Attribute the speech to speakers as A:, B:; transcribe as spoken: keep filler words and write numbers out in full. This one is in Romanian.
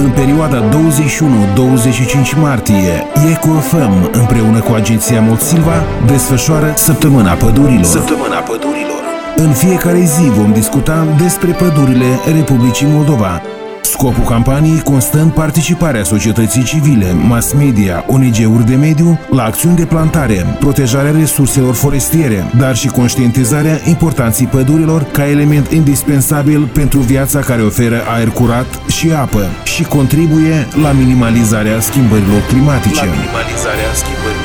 A: În perioada douăzeci și unu - douăzeci și cinci martie, EcoFM, împreună cu agenția Motsilva, desfășoară Săptămâna Pădurilor. Săptămâna Pădurilor. În fiecare zi vom discuta despre pădurile Republicii Moldova. Scopul campaniei constă în participarea societății civile, mass media, O N G-uri de mediu la acțiuni de plantare, protejarea resurselor forestiere, dar și conștientizarea importanței pădurilor ca element indispensabil pentru viața care oferă aer curat și apă și contribuie la minimalizarea schimbărilor climatice. La minimalizarea schimbărilor